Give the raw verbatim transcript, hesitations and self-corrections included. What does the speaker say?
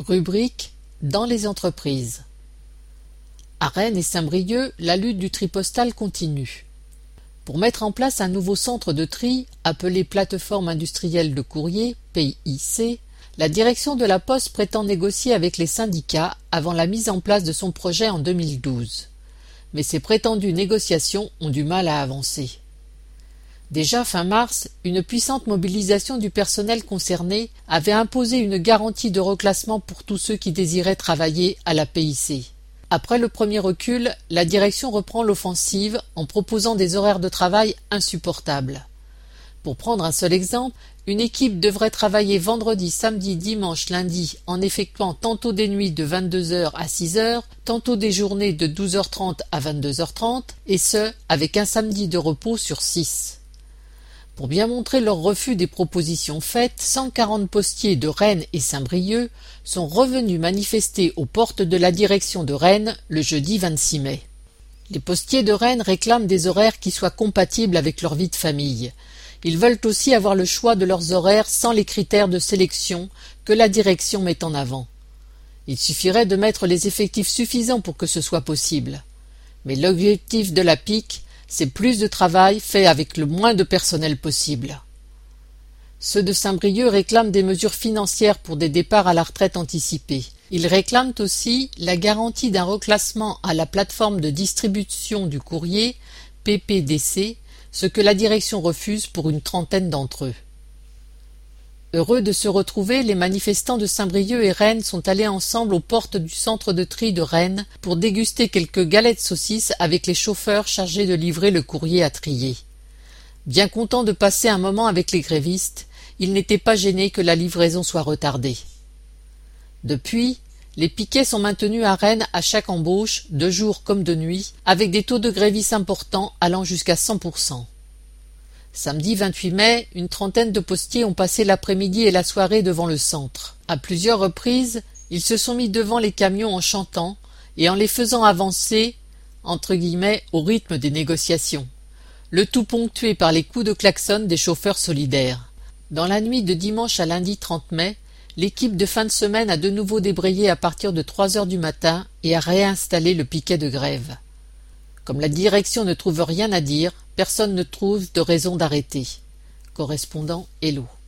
Rubrique dans les entreprises. À Rennes et Saint-Brieuc, la lutte du tri postal continue. Pour mettre en place un nouveau centre de tri, appelé Plateforme industrielle de courrier, P I C, la direction de la Poste prétend négocier avec les syndicats avant la mise en place de son projet en deux mille douze. Mais ces prétendues négociations ont du mal à avancer. Déjà fin mars, une puissante mobilisation du personnel concerné avait imposé une garantie de reclassement pour tous ceux qui désiraient travailler à la P I C. Après le premier recul, la direction reprend l'offensive en proposant des horaires de travail insupportables. Pour prendre un seul exemple, une équipe devrait travailler vendredi, samedi, dimanche, lundi en effectuant tantôt des nuits de vingt-deux heures à six heures, tantôt des journées de douze heures trente à vingt-deux heures trente, et ce, avec un samedi de repos sur six. Pour bien montrer leur refus des propositions faites, cent quarante postiers de Rennes et Saint-Brieuc sont revenus manifester aux portes de la direction de Rennes le jeudi vingt-six mai. Les postiers de Rennes réclament des horaires qui soient compatibles avec leur vie de famille. Ils veulent aussi avoir le choix de leurs horaires sans les critères de sélection que la direction met en avant. Il suffirait de mettre les effectifs suffisants pour que ce soit possible. Mais l'objectif de la P I C, c'est plus de travail fait avec le moins de personnel possible. Ceux de Saint-Brieuc réclament des mesures financières pour des départs à la retraite anticipés. Ils réclament aussi la garantie d'un reclassement à la plateforme de distribution du courrier, P P D C, ce que la direction refuse pour une trentaine d'entre eux. Heureux de se retrouver, les manifestants de Saint-Brieuc et Rennes sont allés ensemble aux portes du centre de tri de Rennes pour déguster quelques galettes saucisses avec les chauffeurs chargés de livrer le courrier à trier. Bien contents de passer un moment avec les grévistes, ils n'étaient pas gênés que la livraison soit retardée. Depuis, les piquets sont maintenus à Rennes à chaque embauche, de jour comme de nuit, avec des taux de grévistes importants allant jusqu'à cent pour cent. Samedi vingt-huit mai, une trentaine de postiers ont passé l'après-midi et la soirée devant le centre. À plusieurs reprises, ils se sont mis devant les camions en chantant et en les faisant avancer, entre guillemets, au rythme des négociations. Le tout ponctué par les coups de klaxon des chauffeurs solidaires. Dans la nuit de dimanche à lundi trente mai, l'équipe de fin de semaine a de nouveau débrayé à partir de trois heures du matin et a réinstallé le piquet de grève. Comme la direction ne trouve rien à dire, personne ne trouve de raison d'arrêter. Correspondant Hello.